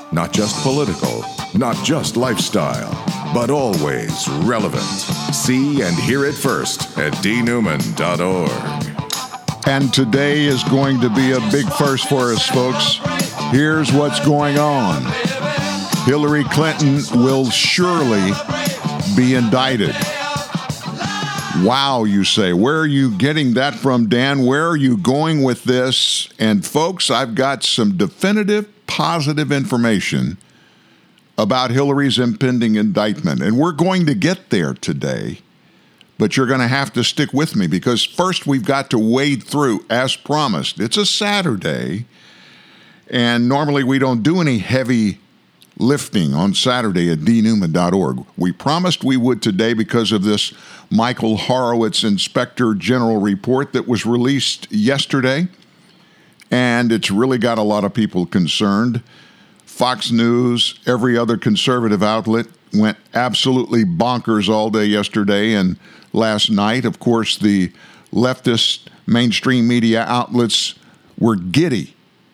Not just political, not just lifestyle, but always relevant. See and hear it first at dnewman.org. And today is going to be a big first for us, folks. Here's what's going on. Hillary Clinton will surely be indicted. Wow, you say. Where are you getting that from, Dan? Where are you going with this? And folks, I've got some definitive, positive information about Hillary's impending indictment. And we're going to get there today. But you're going to have to stick with me because first we've got to wade through, as promised. It's a Saturday, and normally we don't do any heavy lifting on Saturday at dnewman.org. We promised we would today because of this Michael Horowitz Inspector General report that was released yesterday, and it's really got a lot of people concerned. Fox News, every other conservative outlet went absolutely bonkers all day yesterday and last night. Of course, the leftist mainstream media outlets were giddy.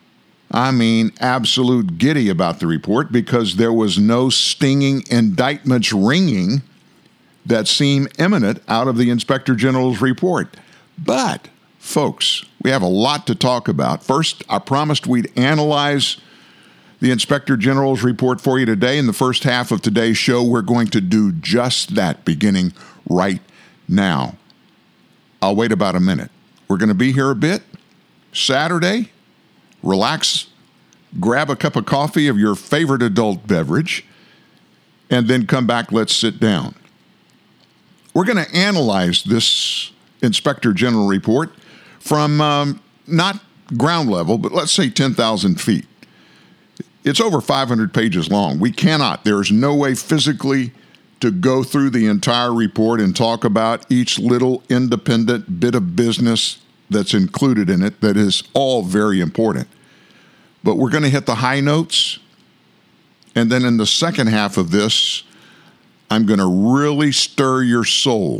I mean, absolute giddy about the report because there was no stinging indictments ringing that seem imminent out of the Inspector General's report. But, folks, we have a lot to talk about. First, I promised we'd analyze the Inspector General's report for you today. In the first half of today's show, we're going to do just that, beginning right now. I'll wait about a minute. We're going to be here a bit. Saturday, relax, grab a cup of coffee of your favorite adult beverage, and then come back, let's sit down. We're going to analyze this Inspector General report from not ground level, but let's say 10,000 feet. It's over 500 pages long. There's no way physically to go through the entire report and talk about each little independent bit of business that's included in it that is all very important. But we're going to hit the high notes, and then in the second half of this, I'm going to really stir your soul.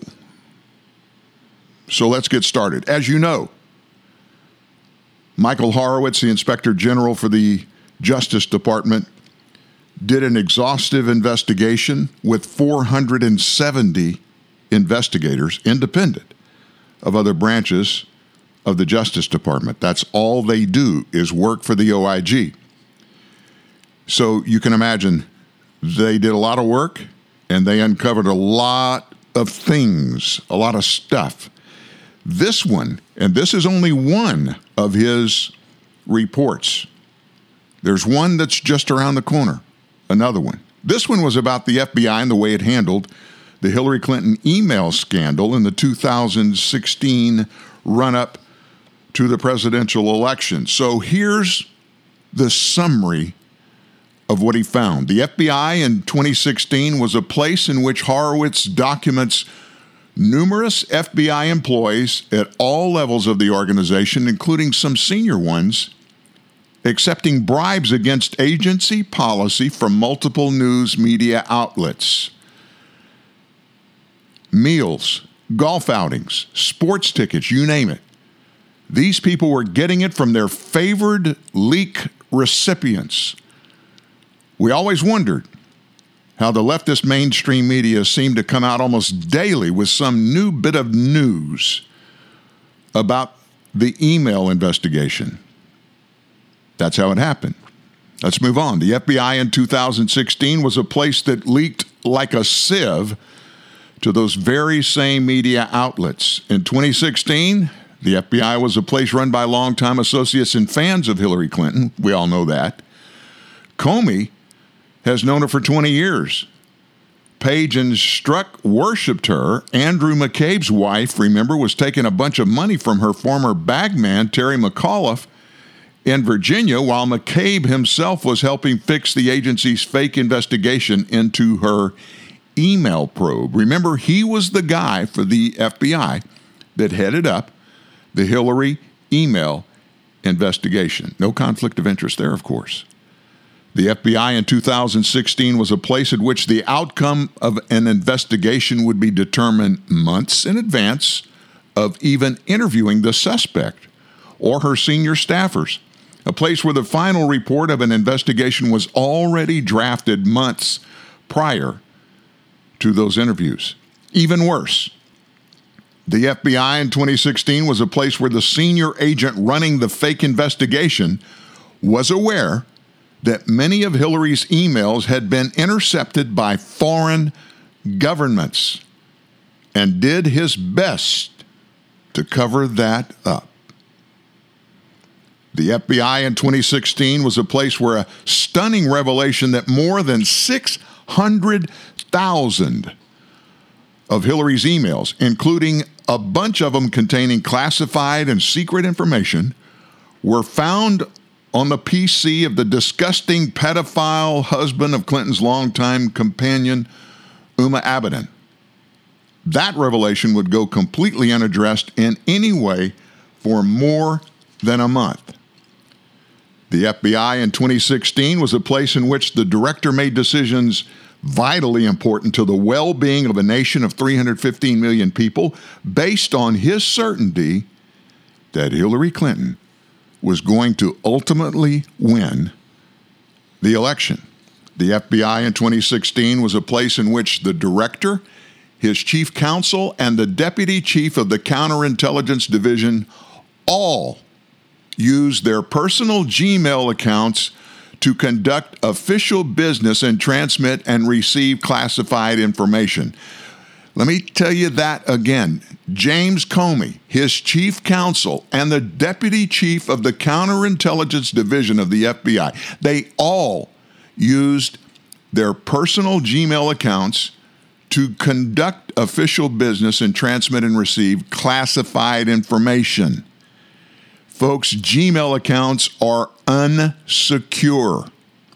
So let's get started. As you know, Michael Horowitz, the Inspector General for the Justice Department, did an exhaustive investigation with 470 investigators, independent of other branches of the Justice Department. That's all they do is work for the OIG. So you can imagine they did a lot of work and they uncovered a lot of things, a lot of stuff. This one, and this is only one of his reports. There's one that's just around the corner, another one. This one was about the FBI and the way it handled the Hillary Clinton email scandal in the 2016 run-up to the presidential election. So here's the summary of what he found. The FBI in 2016 was a place in which Horowitz documents numerous FBI employees at all levels of the organization, including some senior ones, accepting bribes against agency policy from multiple news media outlets. Meals, golf outings, sports tickets, you name it. These people were getting it from their favored leak recipients. We always wondered how the leftist mainstream media seemed to come out almost daily with some new bit of news about the email investigation. That's how it happened. Let's move on. The FBI in 2016 was a place that leaked like a sieve to those very same media outlets. In 2016, the FBI was a place run by longtime associates and fans of Hillary Clinton. We all know that. Comey has known her for 20 years. Page and Strzok worshipped her. Andrew McCabe's wife, remember, was taking a bunch of money from her former bagman, Terry McAuliffe, in Virginia, while McCabe himself was helping fix the agency's fake investigation into her email probe. Remember, he was the guy for the FBI that headed up the Hillary email investigation. No conflict of interest there, of course. The FBI in 2016 was a place at which the outcome of an investigation would be determined months in advance of even interviewing the suspect or her senior staffers. a place where the final report of an investigation was already drafted months prior to those interviews. Even worse, the FBI in 2016 was a place where the senior agent running the fake investigation was aware that many of Hillary's emails had been intercepted by foreign governments and did his best to cover that up. The FBI in 2016 was a place where a stunning revelation that more than 600,000 of Hillary's emails, including a bunch of them containing classified and secret information, were found on the PC of the disgusting pedophile husband of Clinton's longtime companion, Huma Abedin. That revelation would go completely unaddressed in any way for more than a month. The FBI in 2016 was a place in which the director made decisions vitally important to the well-being of a nation of 315 million people based on his certainty that Hillary Clinton was going to ultimately win the election. The FBI in 2016 was a place in which the director, his chief counsel, and the deputy chief of the counterintelligence division all used their personal Gmail accounts to conduct official business and transmit and receive classified information. Let me tell you that again. James Comey, his chief counsel, and the deputy chief of the counterintelligence division of the FBI, they all used their personal Gmail accounts to conduct official business and transmit and receive classified information. Folks, Gmail accounts are unsecure.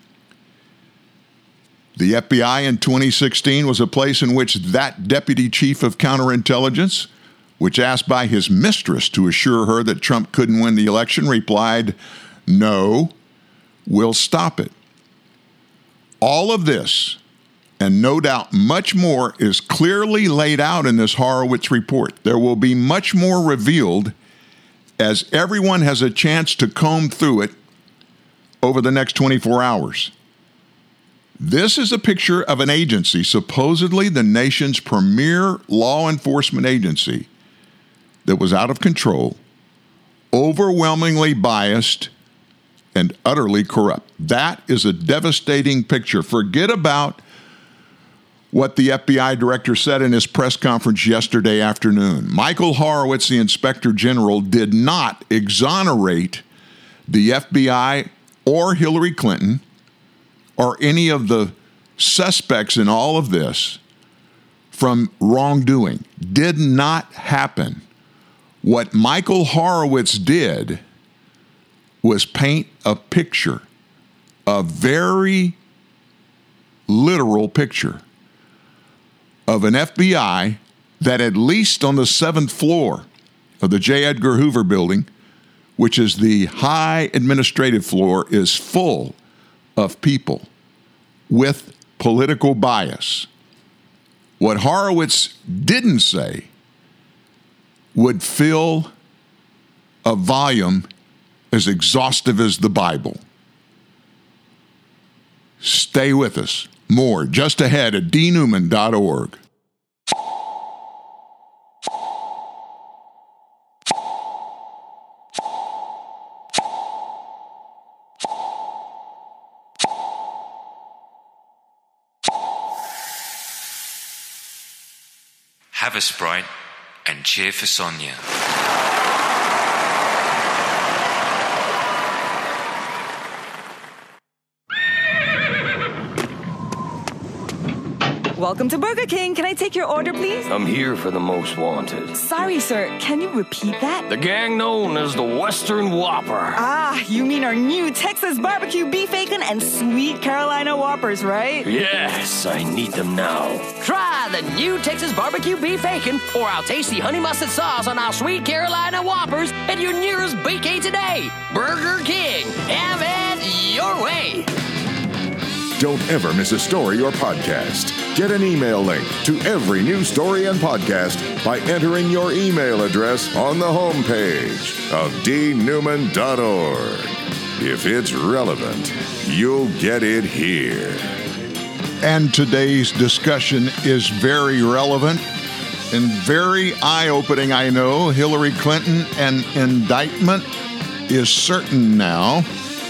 The FBI in 2016 was a place in which that deputy chief of counterintelligence, which asked by his mistress to assure her that Trump couldn't win the election, replied, "No, we'll stop it." All of this, and no doubt much more, is clearly laid out in this Horowitz report. There will be much more revealed as everyone has a chance to comb through it over the next 24 hours. This is a picture of an agency, supposedly the nation's premier law enforcement agency, that was out of control, overwhelmingly biased, and utterly corrupt. That is a devastating picture. Forget about what the FBI director said in his press conference yesterday afternoon. Michael Horowitz, the Inspector General, did not exonerate the FBI or Hillary Clinton or any of the suspects in all of this from wrongdoing. Did not happen. What Michael Horowitz did was paint a picture, a very literal picture, of an FBI that, at least on the 7th floor of the J. Edgar Hoover building, which is the high administrative floor, is full of people with political bias. What Horowitz didn't say would fill a volume as exhaustive as the Bible. Stay with us. More just ahead at dnewman.org. Have a Sprite and cheer for Sonia. Welcome to Burger King. Can I take your order, please? I'm here for the most wanted. Sorry, sir. Can you repeat that? The gang known as the Western Whopper. Ah, you mean our new Texas barbecue beef bacon and sweet Carolina Whoppers, right? Yes, I need them now. Try the new Texas barbecue beef bacon or our tasty honey mustard sauce on our sweet Carolina Whoppers at your nearest BK today. Burger King. Have it your way. Don't ever miss a story or podcast. Get an email link to every news story and podcast by entering your email address on the homepage of dnewman.org. If it's relevant, you'll get it here. And today's discussion is very relevant and very eye-opening, I know. Hillary Clinton, an indictment is certain now.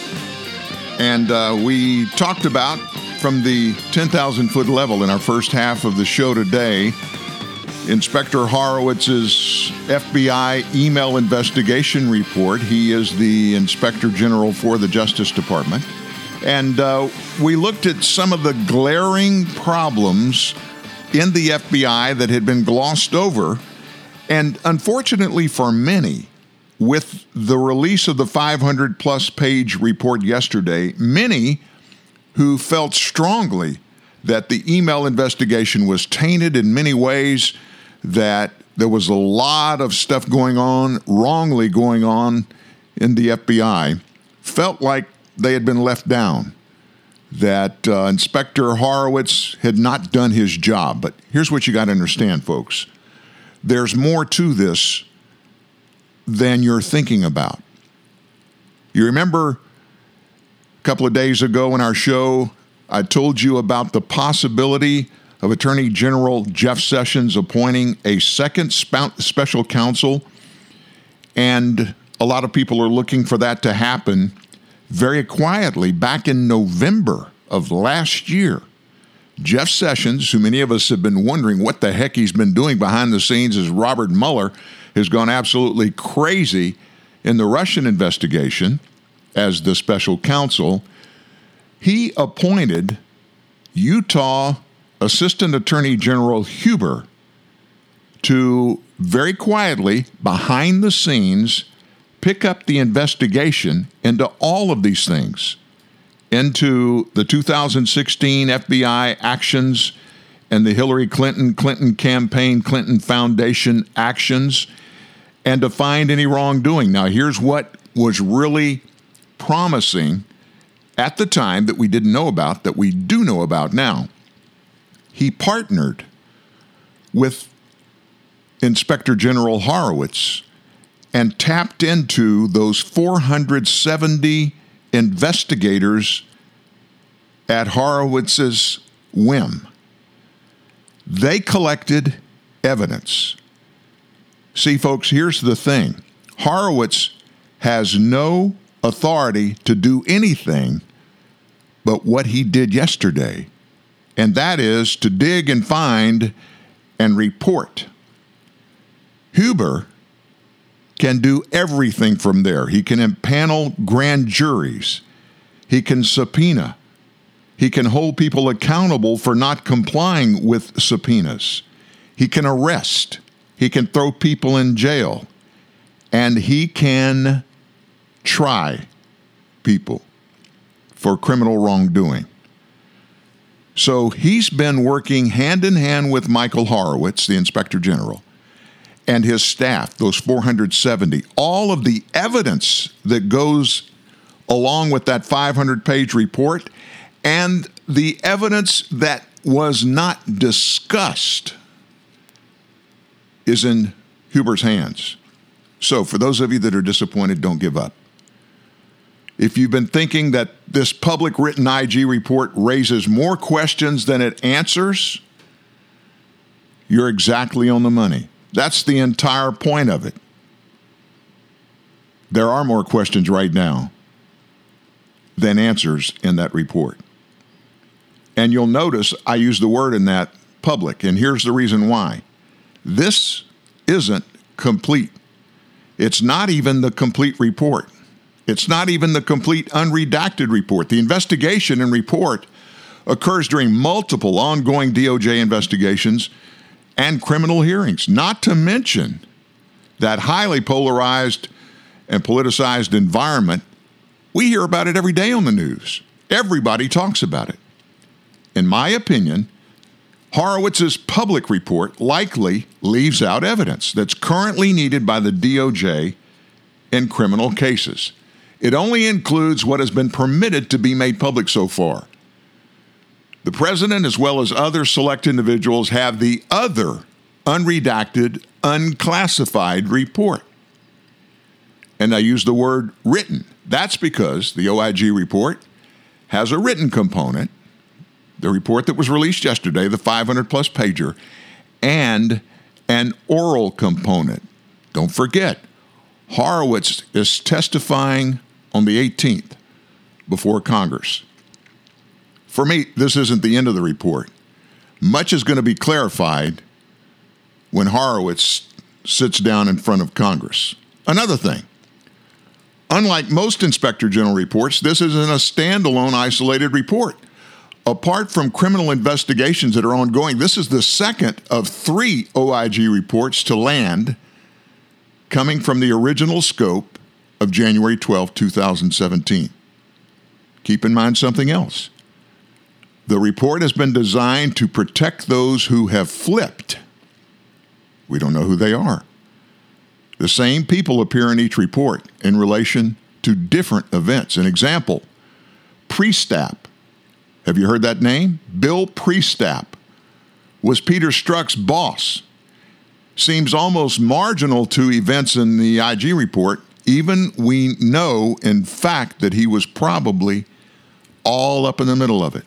And we talked about from the 10,000-foot level in our first half of the show today, Inspector Horowitz's FBI email investigation report. He is the Inspector General for the Justice Department. And we looked at some of the glaring problems in the FBI that had been glossed over. And unfortunately for many, with the release of the 500-plus page report yesterday, many who felt strongly that the email investigation was tainted in many ways, that there was a lot of stuff wrongly going on in the FBI, felt like they had been left down, that Inspector Horowitz had not done his job. But here's what you got to understand, folks. There's more to this than you're thinking about. You remember a couple of days ago in our show, I told you about the possibility of Attorney General Jeff Sessions appointing a second special counsel, and a lot of people are looking for that to happen very quietly. Back in November of last year, Jeff Sessions, who many of us have been wondering what the heck he's been doing behind the scenes as Robert Mueller has gone absolutely crazy in the Russian investigation as the special counsel, he appointed Utah Assistant Attorney General Huber to very quietly, behind the scenes, pick up the investigation into all of these things, into the 2016 FBI actions and the Hillary Clinton campaign, Clinton Foundation actions, and to find any wrongdoing. Now, here's what was really promising at the time that we didn't know about, that we do know about now. He partnered with Inspector General Horowitz and tapped into those 470 investigators at Horowitz's whim. They collected evidence. See, folks, here's the thing. Horowitz has no authority to do anything but what he did yesterday, and that is to dig and find and report. Huber can do everything from there. He can impanel grand juries. He can subpoena. He can hold people accountable for not complying with subpoenas. He can arrest. He can throw people in jail. And he can try people for criminal wrongdoing. So he's been working hand in hand with Michael Horowitz, the Inspector General, and his staff, those 470. All of the evidence that goes along with that 500-page report and the evidence that was not discussed is in Huber's hands. So for those of you that are disappointed, don't give up. If you've been thinking that this public written IG report raises more questions than it answers, you're exactly on the money. That's the entire point of it. There are more questions right now than answers in that report. And you'll notice I use the word in that public, and here's the reason why. This isn't complete. It's not even the complete report. It's not even the complete unredacted report. The investigation and report occurs during multiple ongoing DOJ investigations and criminal hearings, not to mention that highly polarized and politicized environment. We hear about it every day on the news. Everybody talks about it. In my opinion, Horowitz's public report likely leaves out evidence that's currently needed by the DOJ in criminal cases. It only includes what has been permitted to be made public so far. The president, as well as other select individuals, have the other unredacted, unclassified report. And I use the word written. That's because the OIG report has a written component, the report that was released yesterday, the 500-plus pager, and an oral component. Don't forget, Horowitz is testifying on the 18th before Congress. For me, this isn't the end of the report. Much is going to be clarified when Horowitz sits down in front of Congress. Another thing, unlike most Inspector General reports, this isn't a standalone, isolated report. Apart from criminal investigations that are ongoing, this is the second of 3 OIG reports to land coming from the original scope of January 12, 2017. Keep in mind something else. The report has been designed to protect those who have flipped. We don't know who they are. The same people appear in each report in relation to different events. An example, Priestap. Have you heard that name? Bill Priestap was Peter Strzok's boss. Seems almost marginal to events in the IG report. Even we know, in fact, that he was probably all up in the middle of it.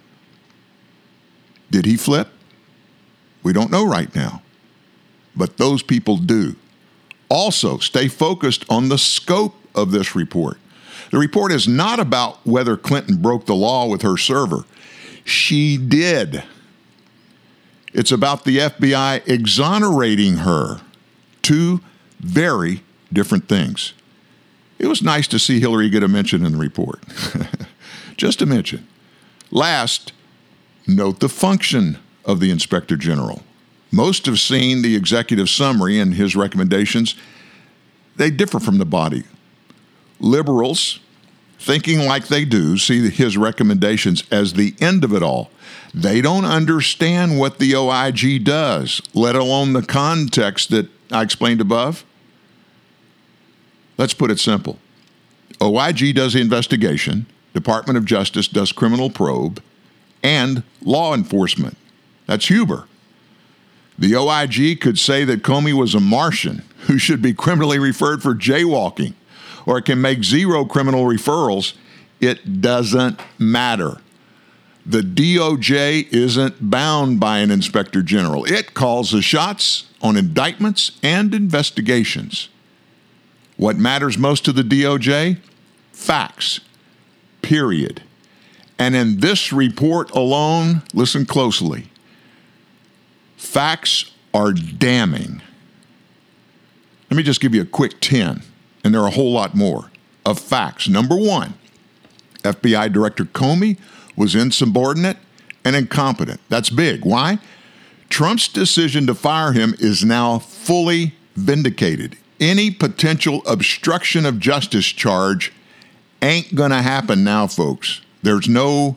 Did he flip? We don't know right now. But those people do. Also, stay focused on the scope of this report. The report is not about whether Clinton broke the law with her server. She did. It's about the FBI exonerating her. 2 very different things. It was nice to see Hillary get a mention in the report. Just a mention. Last, note the function of the Inspector General. Most have seen the executive summary and his recommendations. They differ from the body. Liberals, thinking like they do, see his recommendations as the end of it all. They don't understand what the OIG does, let alone the context that I explained above. Let's put it simple. OIG does the investigation, Department of Justice does criminal probe, and law enforcement. That's Huber. The OIG could say that Comey was a Martian who should be criminally referred for jaywalking, or it can make 0 criminal referrals. It doesn't matter. The DOJ isn't bound by an Inspector General. It calls the shots on indictments and investigations. What matters most to the DOJ? Facts. Period. And in this report alone, listen closely, facts are damning. Let me just give you a quick 10, and there are a whole lot more, of facts. Number 1, FBI Director Comey was insubordinate and incompetent. That's big. Why? Trump's decision to fire him is now fully vindicated. Any potential obstruction of justice charge ain't going to happen now, folks. There's no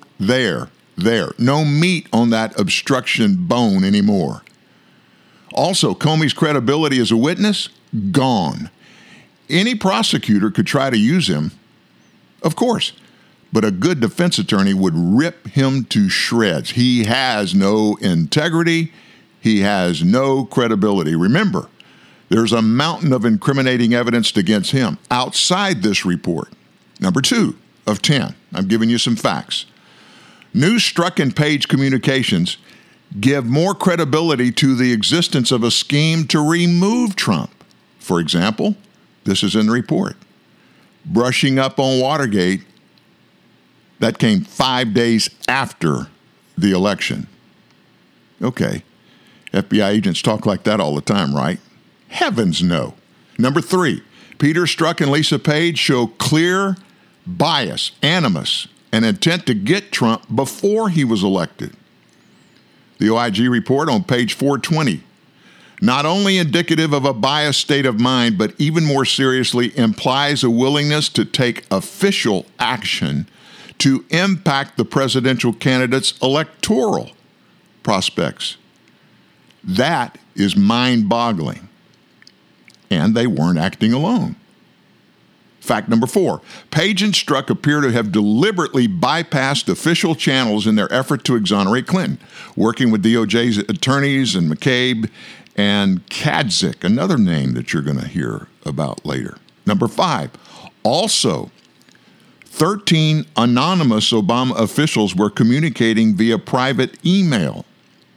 no meat on that obstruction bone anymore. Also, Comey's credibility as a witness, gone. Any prosecutor could try to use him, of course, but a good defense attorney would rip him to shreds. He has no integrity. He has no credibility. Remember, there's a mountain of incriminating evidence against him outside this report. Number 2 of 10. I'm giving you some facts. News Strzok and Page communications give more credibility to the existence of a scheme to remove Trump. For example, this is in the report. Brushing up on Watergate, that came 5 days after the election. Okay, FBI agents talk like that all the time, right? Heavens no. Number 3, Peter Strzok and Lisa Page show clear bias, animus, and intent to get Trump before he was elected. The OIG report on page 420, not only indicative of a biased state of mind, but even more seriously implies a willingness to take official action to impact the presidential candidate's electoral prospects. That is mind-boggling. And they weren't acting alone. Fact number 4, Page and Strzok appear to have deliberately bypassed official channels in their effort to exonerate Clinton, working with DOJ's attorneys and McCabe and Kadzik, another name that you're going to hear about later. Number 5, also 13 anonymous Obama officials were communicating via private email.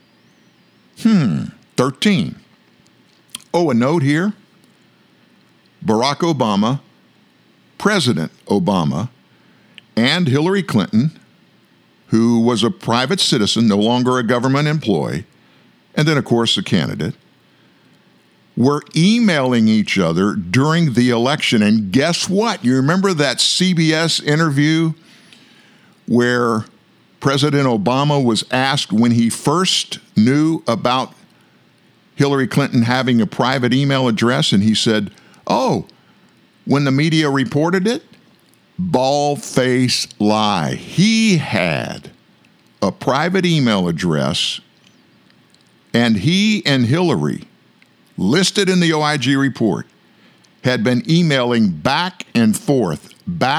13. Oh, a note here. Barack Obama, President Obama, and Hillary Clinton, who was a private citizen, no longer a government employee, and then, of course, a candidate, were emailing each other during the election. And guess what? You remember that CBS interview where President Obama was asked when he first knew about Hillary Clinton having a private email address, and he said, "Oh, when the media reported it, bald-faced lie. He had a private email address, and he and Hillary, listed in the OIG report, had been emailing back and forth.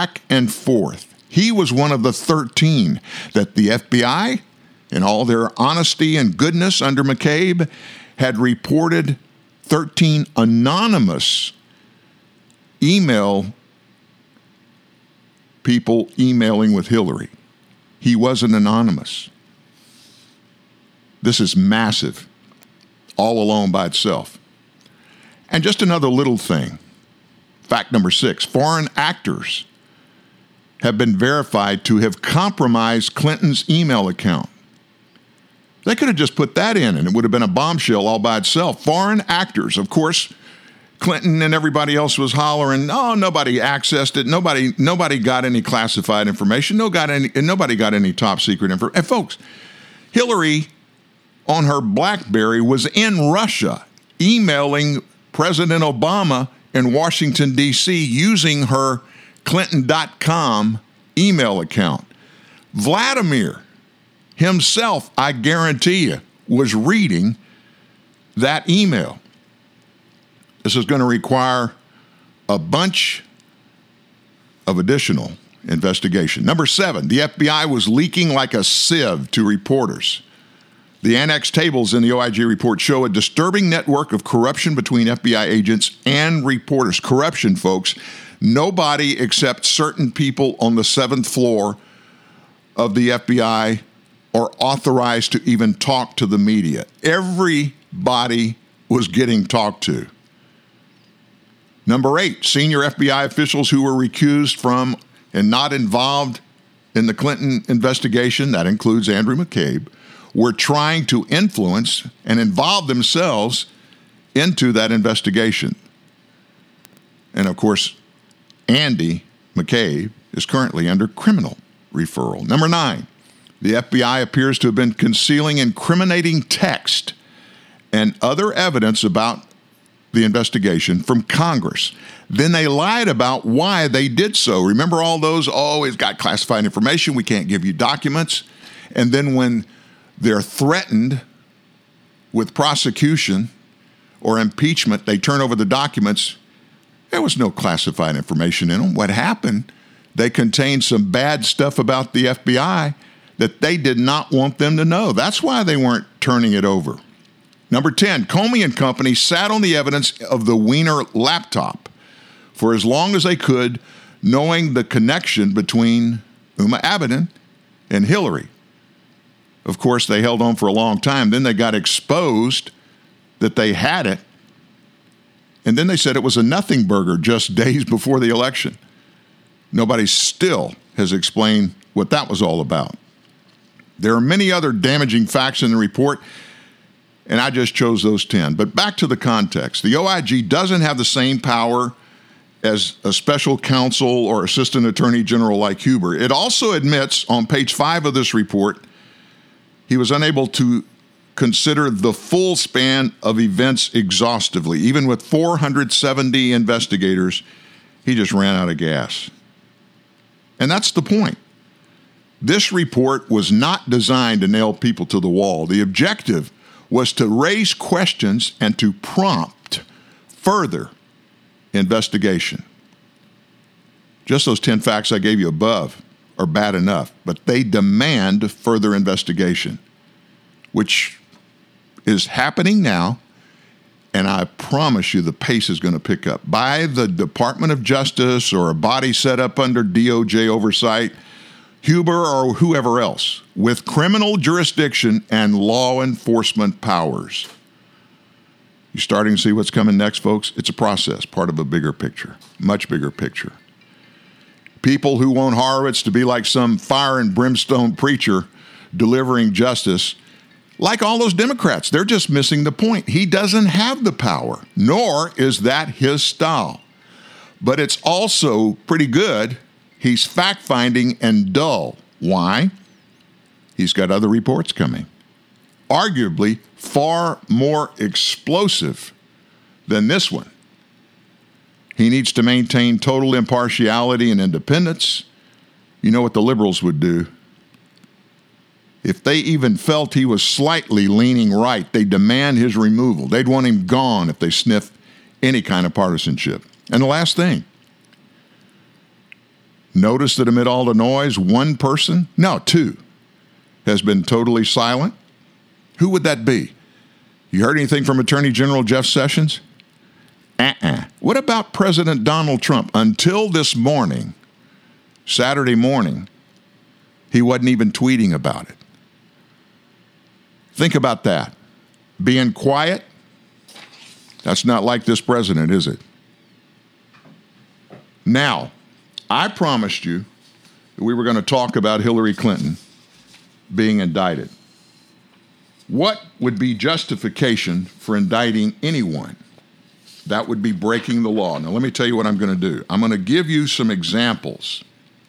He was one of the 13 that the FBI, in all their honesty and goodness under McCabe, had reported 13 anonymous email people emailing with Hillary. He wasn't anonymous. This is massive, all alone by itself. And just another little thing. Fact number 6, foreign actors have been verified to have compromised Clinton's email account. They could have just put that in and it would have been a bombshell all by itself. Foreign actors, of course, Clinton and everybody else was hollering, oh, nobody accessed it. Nobody got any classified information. Nobody got any top secret information. And folks, Hillary on her BlackBerry was in Russia emailing President Obama in Washington, D.C. using her Clinton.com email account. Vladimir himself, I guarantee you, was reading that email. This is going to require a bunch of additional investigation. Number 7, the FBI was leaking like a sieve to reporters. The annexed tables in the OIG report show a disturbing network of corruption between FBI agents and reporters. Corruption, folks. Nobody except certain people on the 7th floor of the FBI are authorized to even talk to the media. Everybody was getting talked to. Number 8, senior FBI officials who were recused from and not involved in the Clinton investigation, that includes Andrew McCabe, were trying to influence and involve themselves into that investigation. And of course, Andy McCabe is currently under criminal referral. Number 9, the FBI appears to have been concealing incriminating text and other evidence about the investigation from Congress. Then they lied about why they did so. Remember all those, it's got classified information, we can't give you documents. And then when they're threatened with prosecution or impeachment, they turn over the documents. There was no classified information in them. What happened? They contained some bad stuff about the FBI that they did not want them to know. That's why they weren't turning it over. Number 10, Comey and company sat on the evidence of the Wiener laptop for as long as they could, knowing the connection between Huma Abedin and Hillary. Of course, they held on for a long time. Then they got exposed that they had it. And then they said it was a nothing burger just days before the election. Nobody still has explained what that was all about. There are many other damaging facts in the report, and I just chose those 10. But back to the context. The OIG doesn't have the same power as a special counsel or assistant attorney general like Huber. It also admits on page 5 of this report he was unable to consider the full span of events exhaustively. Even with 470 investigators, he just ran out of gas. And that's the point. This report was not designed to nail people to the wall. The objective was to raise questions and to prompt further investigation. Just those 10 facts I gave you above are bad enough, but they demand further investigation, which is happening now And I promise you the pace is going to pick up. By the Department of Justice or a body set up under DOJ oversight, Huber or whoever else, with criminal jurisdiction and law enforcement powers. You starting to see what's coming next, folks? It's a process, part of a bigger picture, much bigger picture. People who want Horowitz to be like some fire and brimstone preacher delivering justice, like all those Democrats, they're just missing the point. He doesn't have the power, nor is that his style. But it's also pretty good. He's fact-finding and dull. Why? He's got other reports coming, arguably far more explosive than this one. He needs to maintain total impartiality and independence. You know what the liberals would do? If they even felt he was slightly leaning right, they'd demand his removal. They'd want him gone if they sniffed any kind of partisanship. And the last thing, notice that amid all the noise, two, has been totally silent. Who would that be? You heard anything from Attorney General Jeff Sessions? What about President Donald Trump? Until this morning, Saturday morning, he wasn't even tweeting about it. Think about that. Being quiet, that's not like this president, is it? Now, I promised you that we were going to talk about Hillary Clinton being indicted. What would be justification for indicting anyone? That would be breaking the law. Now, let me tell you what I'm going to do. I'm going to give you some examples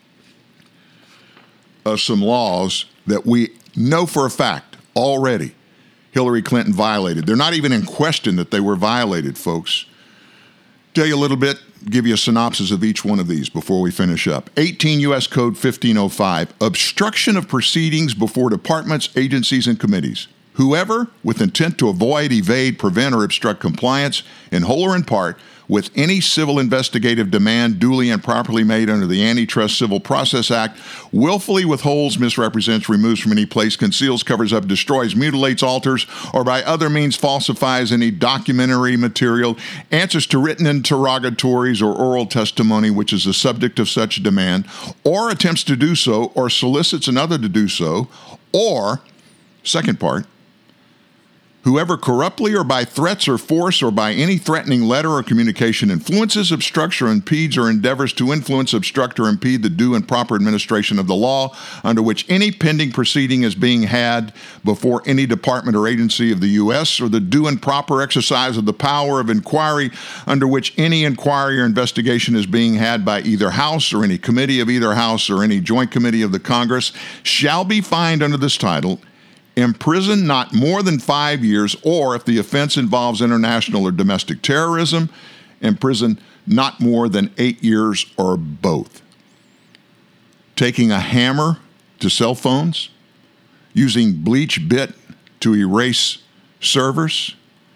of some laws that we know for a fact already Hillary Clinton violated. They're not even in question that they were violated, folks. Tell you a little bit, give you a synopsis of each one of these before we finish up. 18 U.S. Code 1505, obstruction of proceedings before departments, agencies, and committees. Whoever, with intent to avoid, evade, prevent, or obstruct compliance, in whole or in part, with any civil investigative demand duly and properly made under the Antitrust Civil Process Act, willfully withholds, misrepresents, removes from any place, conceals, covers up, destroys, mutilates, alters, or by other means falsifies any documentary material, answers to written interrogatories or oral testimony which is the subject of such demand, or attempts to do so, or solicits another to do so, or, second part, whoever corruptly or by threats or force or by any threatening letter or communication influences, obstructs, or impedes or endeavors to influence, obstruct, or impede the due and proper administration of the law under which any pending proceeding is being had before any department or agency of the U.S., or the due and proper exercise of the power of inquiry under which any inquiry or investigation is being had by either House or any committee of either House or any joint committee of the Congress, shall be fined under this title, imprisoned not more than 5 years, or if the offense involves international or domestic terrorism, imprisoned not more than 8 years, or both. Taking a hammer to cell phones, using bleach bit to erase servers,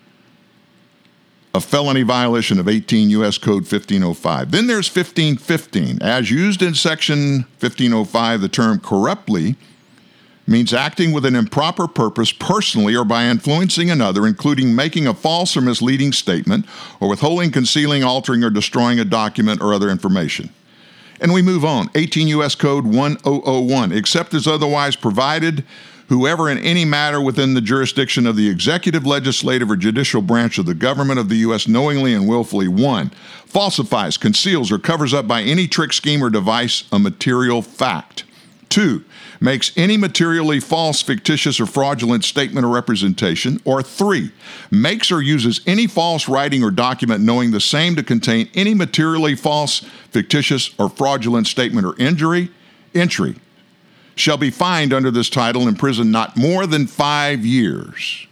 a felony violation of 18 U.S. Code 1505. Then there's 1515. As used in Section 1505, the term corruptly means acting with an improper purpose personally or by influencing another, including making a false or misleading statement, or withholding, concealing, altering, or destroying a document or other information. And we move on. 18 U.S. Code 1001. Except as otherwise provided, whoever in any matter within the jurisdiction of the executive, legislative, or judicial branch of the government of the U.S. knowingly and willfully, 1, falsifies, conceals, or covers up by any trick, scheme, or device a material fact. 2, makes any materially false, fictitious, or fraudulent statement or representation. Or 3, makes or uses any false writing or document knowing the same to contain any materially false, fictitious, or fraudulent statement or entry, shall be fined under this title, imprisoned not more than 5 years.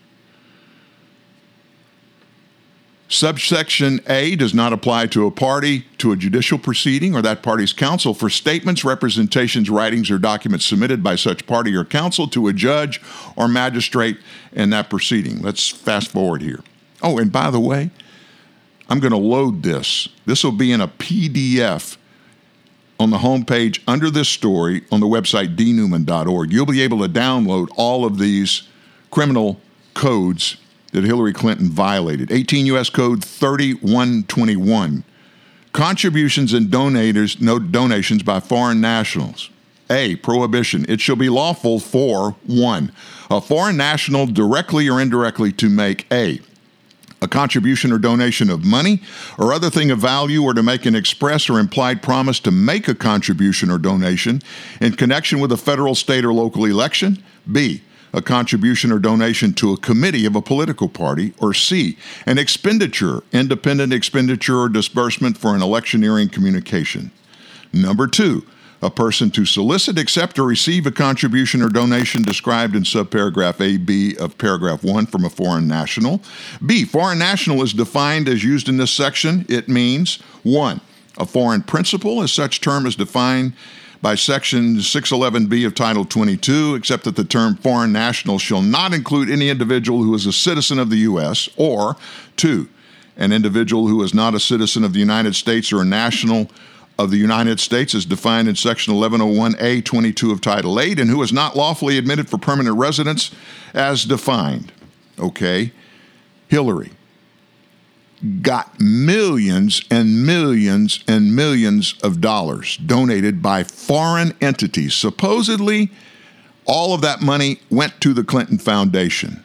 Subsection A does not apply to a party to a judicial proceeding or that party's counsel for statements, representations, writings, or documents submitted by such party or counsel to a judge or magistrate in that proceeding. Let's fast forward here. Oh, and by the way, I'm going to load this. This will be in a PDF on the homepage under this story on the website dnewman.org. You'll be able to download all of these criminal codes that Hillary Clinton violated. 18 U.S. Code 3121. Contributions and donations by foreign nationals. A, prohibition. It shall be lawful for 1, a foreign national directly or indirectly to make a contribution or donation of money or other thing of value, or to make an express or implied promise to make a contribution or donation in connection with a federal, state, or local election. B, a contribution or donation to a committee of a political party. Or C, an expenditure, independent expenditure or disbursement for an electioneering communication. Number 2, a person to solicit, accept, or receive a contribution or donation described in subparagraph A, B of paragraph 1 from a foreign national. B, foreign national is defined as used in this section. It means 1, a foreign principal, as such term is defined by Section 611B of Title 22, except that the term foreign national shall not include any individual who is a citizen of the U.S., or 2, an individual who is not a citizen of the United States or a national of the United States as defined in Section 1101A 22 of Title 8, and who is not lawfully admitted for permanent residence as defined. Okay? Hillary got millions and millions and millions of dollars donated by foreign entities. Supposedly, all of that money went to the Clinton Foundation.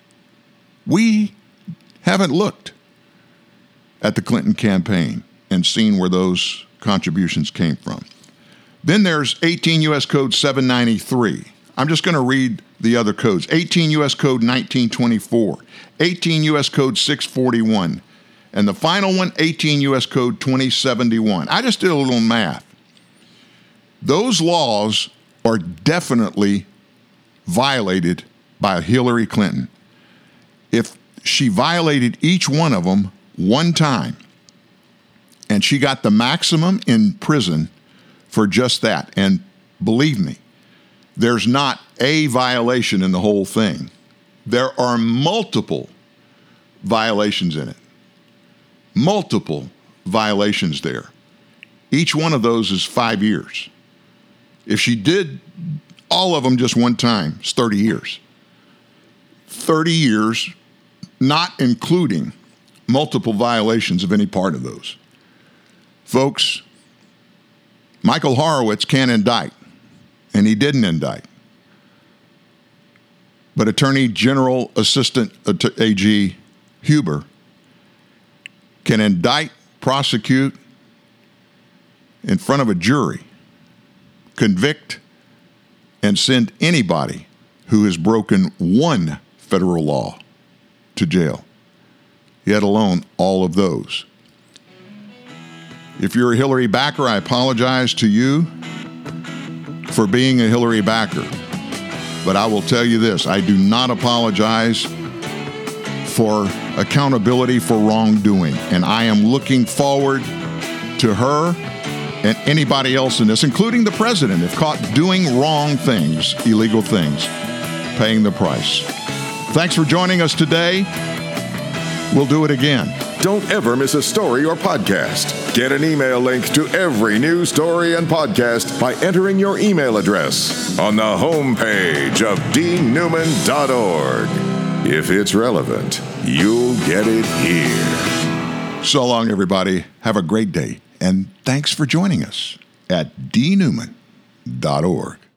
We haven't looked at the Clinton campaign and seen where those contributions came from. Then there's 18 U.S. Code 793. I'm just going to read the other codes. 18 U.S. Code 1924, 18 U.S. Code 641, and the final one, 18 U.S. Code 2071. I just did a little math. Those laws are definitely violated by Hillary Clinton. If she violated each one of them one time, and she got the maximum in prison for just that, and believe me, there's not a violation in the whole thing. There are multiple violations in it. Multiple violations there. Each one of those is 5 years. If she did all of them just one time, it's 30 years. 30 years, not including multiple violations of any part of those. Folks, Michael Horowitz can't indict, and he didn't indict. But Attorney General Assistant AG Huber can indict, prosecute in front of a jury, convict, and send anybody who has broken one federal law to jail, yet alone all of those. If you're a Hillary backer, I apologize to you for being a Hillary backer. But I will tell you this, I do not apologize for accountability for wrongdoing. And I am looking forward to her and anybody else in this, including the president, if caught doing wrong things, illegal things, paying the price. Thanks for joining us today. We'll do it again. Don't ever miss a story or podcast. Get an email link to every news story and podcast by entering your email address on the homepage of dnewman.org. If it's relevant, you'll get it here. So long, everybody. Have a great day. And thanks for joining us at dnewman.org.